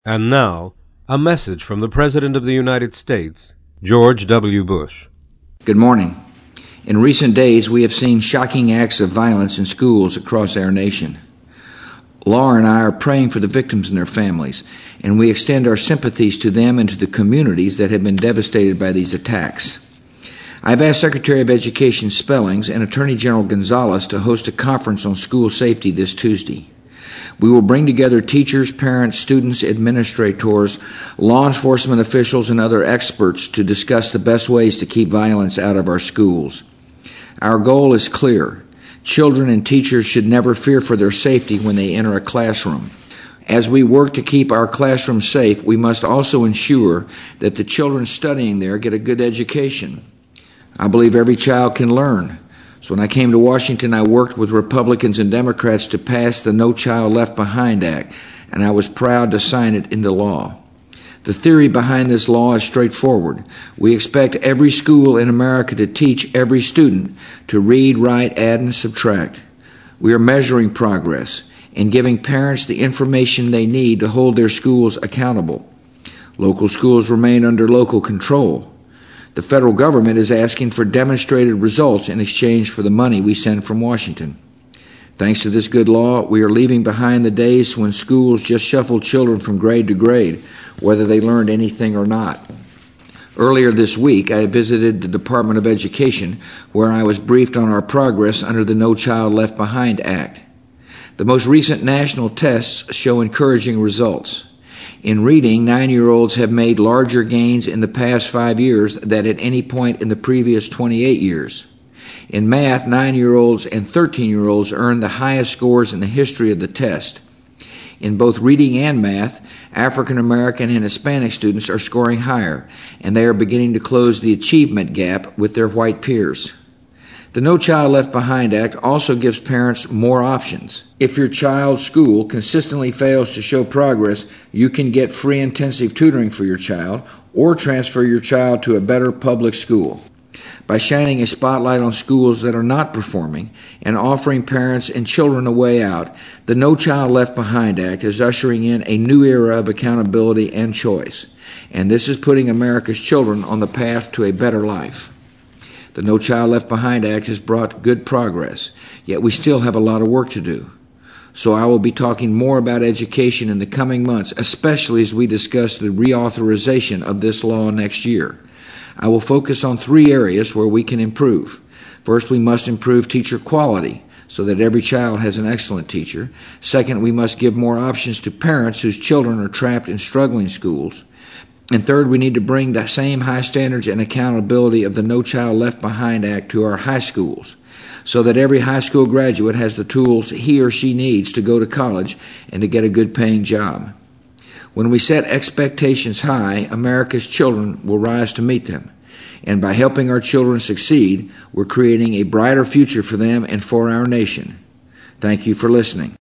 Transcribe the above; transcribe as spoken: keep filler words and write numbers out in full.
And now, a message from the President of the United States, George W. Bush. Good morning. In recent days, we have seen shocking acts of violence in schools across our nation. Laura and I are praying for the victims and their families, and we extend our sympathies to them and to the communities that have been devastated by these attacks. I've asked Secretary of Education Spellings and Attorney General Gonzales to host a conference on school safety this Tuesday. We will bring together teachers, parents, students, administrators, law enforcement officials, and other experts to discuss the best ways to keep violence out of our schools. Our goal is clear. Children and teachers should never fear for their safety when they enter a classroom. As we work to keep our classrooms safe, we must also ensure that the children studying there get a good education. I believe every child can learn. So when I came to Washington, I worked with Republicans and Democrats to pass the No Child Left Behind Act, and I was proud to sign it into law. The theory behind this law is straightforward. We expect every school in America to teach every student to read, write, add, and subtract. We are measuring progress and giving parents the information they need to hold their schools accountable. Local schools remain under local control. The federal government is asking for demonstrated results in exchange for the money we send from Washington. Thanks to this good law, we are leaving behind the days when schools just shuffled children from grade to grade, whether they learned anything or not. Earlier this week, I visited the Department of Education, where I was briefed on our progress under the No Child Left Behind Act. The most recent national tests show encouraging results. In reading, nine-year-olds have made larger gains in the past five years than at any point in the previous twenty-eight years. In math, nine-year-olds and thirteen-year-olds earned the highest scores in the history of the test. In both reading and math, African American and Hispanic students are scoring higher, and they are beginning to close the achievement gap with their white peers. The No Child Left Behind Act also gives parents more options. If your child's school consistently fails to show progress, you can get free intensive tutoring for your child or transfer your child to a better public school. By shining a spotlight on schools that are not performing and offering parents and children a way out, the No Child Left Behind Act is ushering in a new era of accountability and choice. And this is putting America's children on the path to a better life. The No Child Left Behind Act has brought good progress, yet we still have a lot of work to do. So I will be talking more about education in the coming months, especially as we discuss the reauthorization of this law next year. I will focus on three areas where we can improve. First, we must improve teacher quality so that every child has an excellent teacher. Second, we must give more options to parents whose children are trapped in struggling schools. And third, we need to bring the same high standards and accountability of the No Child Left Behind Act to our high schools, so that every high school graduate has the tools he or she needs to go to college and to get a good paying job. When we set expectations high, America's children will rise to meet them. And by helping our children succeed, we're creating a brighter future for them and for our nation. Thank you for listening.